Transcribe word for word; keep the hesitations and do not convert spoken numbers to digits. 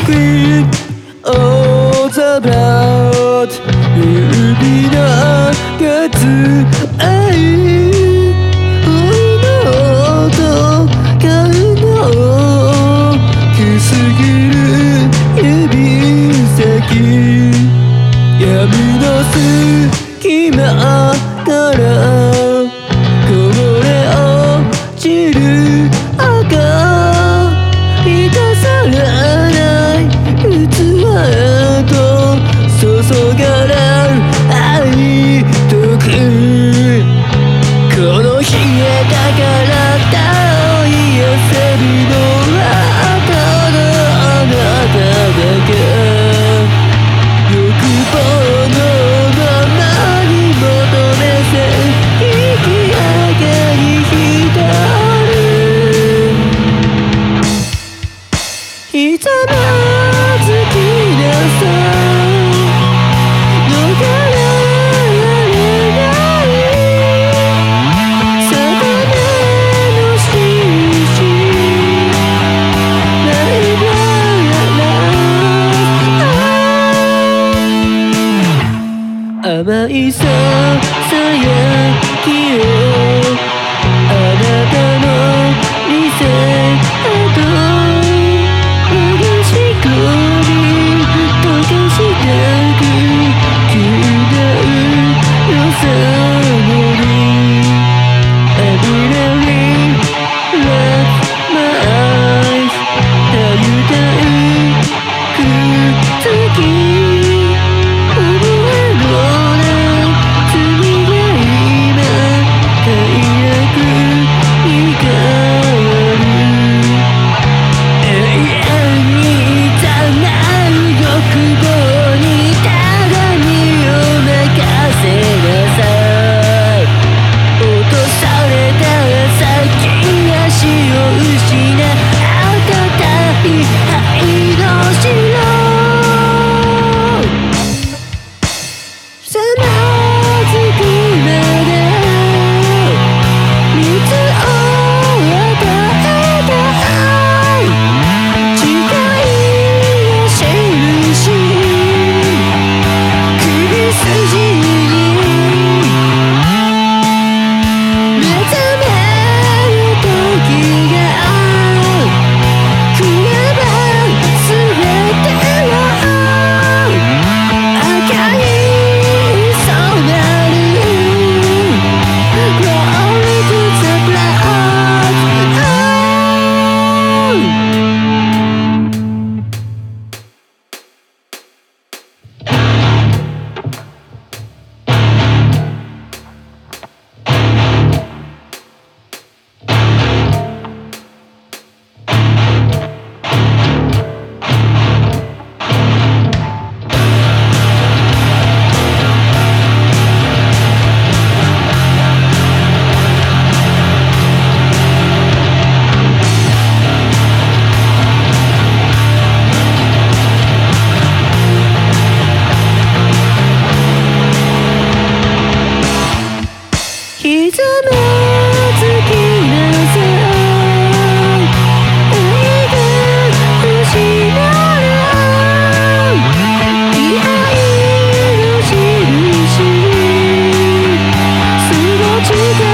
Queen of the blood 指の数愛の音買うのくすぐる指先闇の隙間からこぼれ落ちる赤満たされない器へと注がれる愛とくこの冷えた体を癒せるのはただあなただけ欲望のままに求めて引き上げに浸るひざまずきなさ逃れられない定めの印ないばら甘いささやきをあなたの見せあとひざまずきなさい愛が失われい愛の印すの力